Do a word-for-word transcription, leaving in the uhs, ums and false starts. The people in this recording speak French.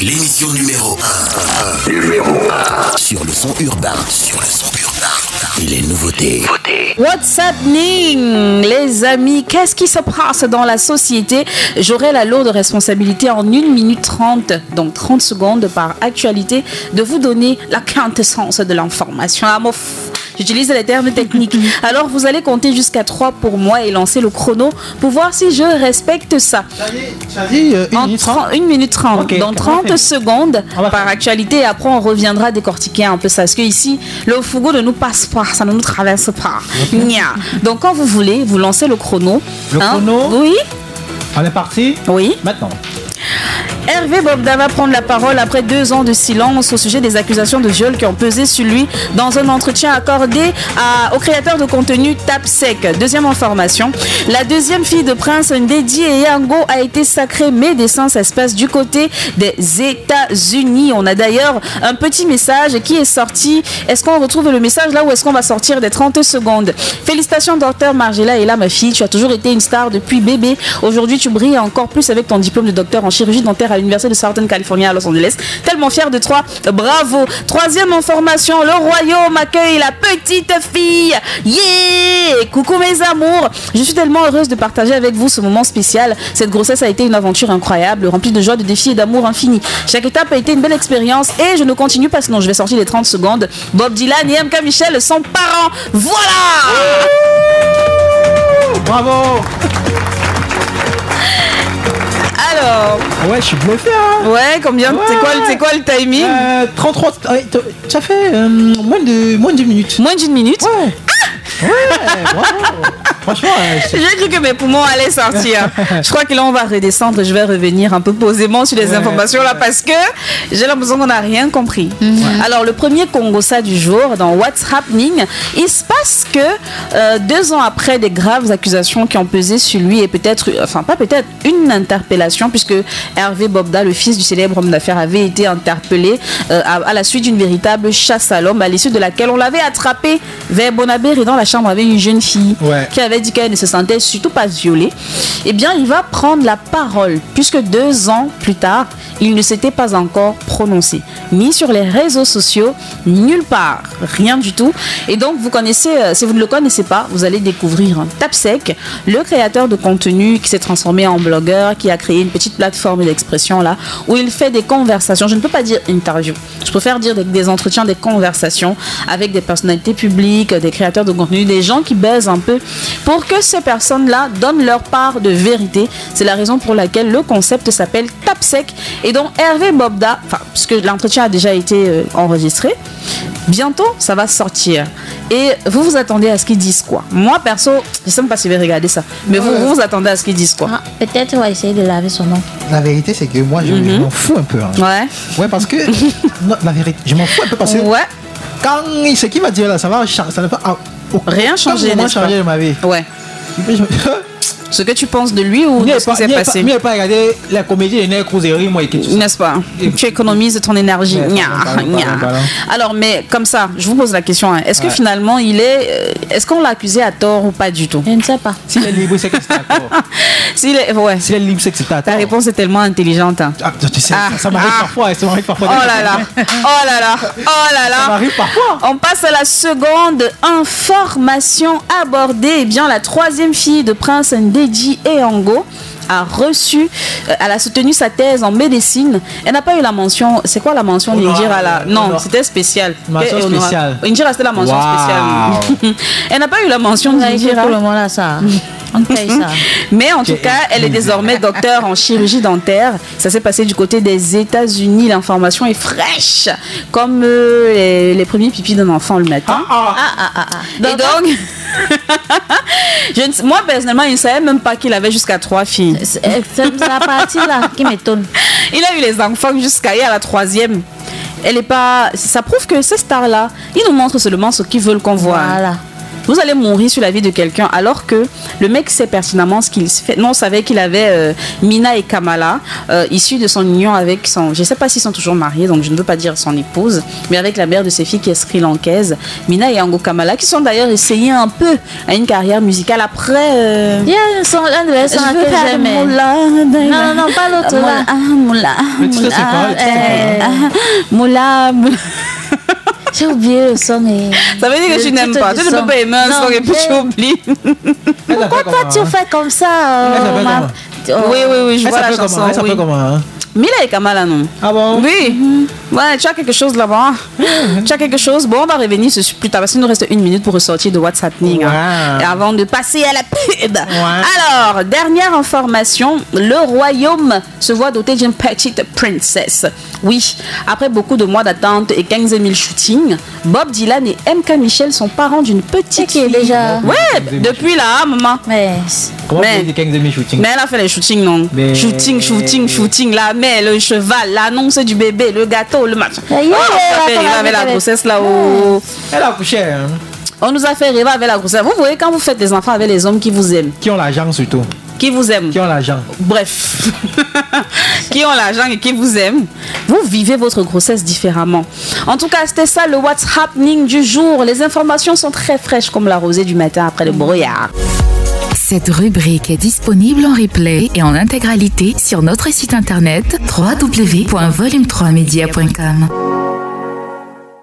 l'émission numéro un. Numéro un. Sur le son urbain. Sur le son urbain. Et les nouveautés. What's happening, les amis? Qu'est-ce qui se passe dans la société? J'aurai la lourde responsabilité en une minute trente, donc trente secondes par actualité, de vous donner la quintessence de l'information. Ah, mon J'utilise les termes techniques. Alors, vous allez compter jusqu'à trois pour moi et lancer le chrono pour voir si je respecte ça. Ça dit euh, une minute trente. Okay, dans trente secondes par faire. actualité. Et après, on reviendra décortiquer un peu ça. Parce que ici, le Fugo ne nous passe pas. Ça ne nous traverse pas. Okay. Donc, quand vous voulez, vous lancez le chrono. Le hein? chrono? Oui. On est parti? Oui. Maintenant. Hervé Bobda va prendre la parole après deux ans de silence au sujet des accusations de viol qui ont pesé sur lui dans un entretien accordé à, au créateur de contenu Tapsec. Deuxième information, la deuxième fille de Prince Ndedi Eyango a été sacrée. Médecin, ça se passe du côté des États-Unis. On a d'ailleurs un petit message qui est sorti. Est-ce qu'on retrouve le message là ou est-ce qu'on va sortir des trente secondes? Félicitations, docteur Margella. Et là, ma fille, tu as toujours été une star depuis bébé. Aujourd'hui, tu brilles encore plus avec ton diplôme de docteur en chirurgie dentaire à l'université de Southern California à Los Angeles. Tellement fier de toi, bravo. Troisième information, le royaume accueille la petite fille. Yeah! Coucou mes amours. Je suis tellement heureuse de partager avec vous ce moment spécial. Cette grossesse a été une aventure incroyable, remplie de joie, de défis et d'amour infini. Chaque étape a été une belle expérience et je ne continue pas sinon je vais sortir les trente secondes. Bob Dylan et M K Michel sont parents. Voilà! Bravo! Alors, ouais, je suis bluffé, hein. Ouais, combien? Ouais. C'est quoi, c'est quoi le timing? euh, trente-trois. Ouais, ça fait euh, moins de moins d'une minute. Moins d'une minute? Ouais. Ah ouais, bravo. Franchement, euh, j'ai cru que mes poumons allaient sortir. Je crois que là, on va redescendre. Je vais revenir un peu posément sur les ouais, informations là parce que j'ai l'impression qu'on n'a rien compris. Mm-hmm. Alors, le premier Congossa du jour dans What's Happening, il se passe que euh, deux ans après des graves accusations qui ont pesé sur lui et peut-être, enfin pas peut-être, une interpellation puisque Hervé Bobda, le fils du célèbre homme d'affaires, avait été interpellé euh, à, à la suite d'une véritable chasse à l'homme à l'issue de laquelle on l'avait attrapé vers Bonabé et dans la chambre avec une jeune fille ouais. qui avait dit qu'elle ne se sentait surtout pas violée. Eh bien, il va prendre la parole puisque deux ans plus tard, il ne s'était pas encore prononcé, ni sur les réseaux sociaux, nulle part, rien du tout. Et donc, vous connaissez, si vous ne le connaissez pas, vous allez découvrir Tapsec, le créateur de contenu qui s'est transformé en blogueur, qui a créé une petite plateforme d'expression là, où il fait des conversations. Je ne peux pas dire interview, je préfère dire des, des entretiens, des conversations avec des personnalités publiques, des créateurs de contenu, des gens qui baisent un peu pour que ces personnes-là donnent leur part de vérité. C'est la raison pour laquelle le concept s'appelle Tapsec. Et donc Hervé Bobda, enfin, puisque l'entretien a déjà été euh, enregistré, bientôt ça va sortir. Et vous vous attendez à ce qu'ils disent quoi? Moi perso, je ne sais même pas si je vais regarder ça, mais ouais. vous, vous vous attendez à ce qu'ils disent quoi? Ah, peut-être on va essayer de laver son nom. La vérité, c'est que moi, je mm-hmm. m'en fous un peu. Hein. Ouais. Ouais, parce que non, la vérité, je m'en fous un peu parce que ouais. quand ce qu'il va dire là, ça va, ça ne va pas rien changer. Rien changer de ma vie. Ouais. Ce que tu penses de lui ou de ce qui s'est passé? Il n'y a pas regardé la comédie de Nel Cruzeri, moi, n'est-ce pas? Tu économises ton énergie. Ouais, nya, pardon, nya. Pardon, pardon. Alors, mais comme ça, je vous pose la question. Hein. Est-ce que ouais. finalement, il est. Est-ce qu'on l'a accusé à tort ou pas du tout? Je ne sais pas. S'il est libre, c'est que c'est à tort. S'il est, ouais. S'il est libre, c'est que c'est à tort. Ta réponse est tellement intelligente. Hein. Ah, tu sais, ah, ça, ça m'arrive ah. parfois. Ça m'arrive parfois. Oh là là. Oh là là. Oh là là. Ça m'arrive parfois. On passe à la seconde information abordée. Eh bien, la troisième fille de Prince Ndedi Eyango a reçu, euh, elle a soutenu sa thèse en médecine. Elle n'a pas eu la mention. C'est quoi la mention d'Indira là? Non, non. C'était spécial. Mention Et, spéciale. Indira, c'était la mention wow. spéciale. Elle n'a pas eu la mention d'Indira. Pour le moment là, ça. On paye ça. Mais en tout cas, elle est désormais docteur en chirurgie dentaire. Ça s'est passé du côté des États-Unis. L'information est fraîche, comme euh, les, les premiers pipis d'un enfant le matin. Ah ah ah ah. ah. Et donc, je ne, moi personnellement, il ne savait même pas qu'il avait jusqu'à trois filles. C'est, c'est la partie là qui m'étonne. Il a eu les enfants jusqu'à la troisième. Elle est pas. Ça prouve que ces stars-là, ils nous montrent seulement ce qu'ils veulent qu'on voit. Voilà. Vous allez mourir sur la vie de quelqu'un alors que le mec sait pertinemment ce qu'il fait. Non, on savait qu'il avait euh, Mina et Kamala, euh, issus de son union avec son... Je ne sais pas s'ils sont toujours mariés, donc je ne veux pas dire son épouse, mais avec la mère de ses filles qui est sri-lankaise, Mina et Ango Kamala, qui sont d'ailleurs essayés un peu à une carrière musicale après... Euh... Il y a un son, un de Je veux que faire j'aimais. Moula, Non, non, non, pas l'autre là. Moula, Le titre, c'est quoi? Le titre, c'est quoi? Moula, Moula. J'ai oublié le son. Et... Ça veut dire que le tu n'aimes titre pas. du Tu ne son. peux pas aimer un Non, son et puis j'ai- tu oublies. Pourquoi toi tu fais comme ça euh, Elle s'appelle ma- comment? Oh. Oui, oui, oui, je Elle vois la s'appelle chanson. comment? Elle s'appelle oui. comment, hein? Mila et Kamala, non? Ah bon? Oui. Ouais, tu as quelque chose là-bas. Tu as quelque chose. Bon, on va revenir sur- plus tard parce qu'il nous reste une minute pour ressortir de What's Happening. hein. Wow. Et avant de passer à la pub. Ouais. Alors, dernière information. Le royaume se voit doté d'une petite princesse. Oui, après beaucoup de mois d'attente et quinze mille shootings, Bob Dylan et M K Michel sont parents d'une petite qui est fille. déjà- Ouais, depuis là, maman. Mais Comment Mais- vous dites quinze mille shootings? Mais elle a fait les shootings, non? Mais- Shooting, shooting, shooting, la mère, le cheval, l'annonce du bébé, le gâteau, le machin. Yeah, Oh, on attends, nous a fait rêver attends, avec la attends. grossesse là-haut. Elle a accouché, hein? On nous a fait rêver avec la grossesse. Vous voyez, quand vous faites des enfants avec les hommes qui vous aiment, Qui ont l'argent surtout? qui vous aiment, Qui ont l'argent? bref, qui ont l'argent et qui vous aiment, vous vivez votre grossesse différemment. En tout cas, c'était ça le What's Happening du jour. Les informations sont très fraîches comme la rosée du matin après le brouillard. Cette rubrique est disponible en replay et en intégralité sur notre site internet w w w point volume trois media point com.